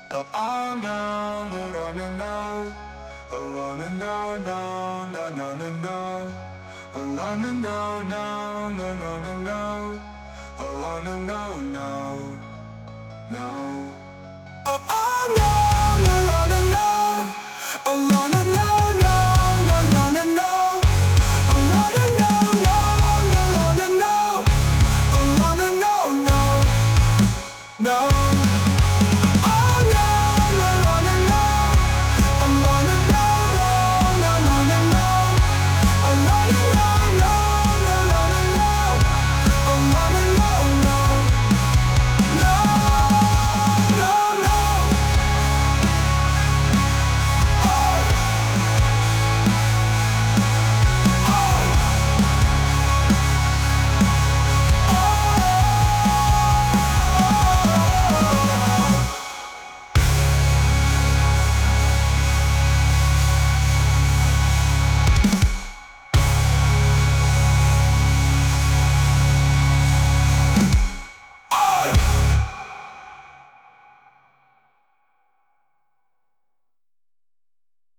Oh, oh no, no, no, no, no. Oh, no, no, no, no, no, no, no. Oh, no, no, no, no, no, no, no, no. Oh, no, no, no, no. Oh, oh no, no, no, no, no. Oh, no, no, no.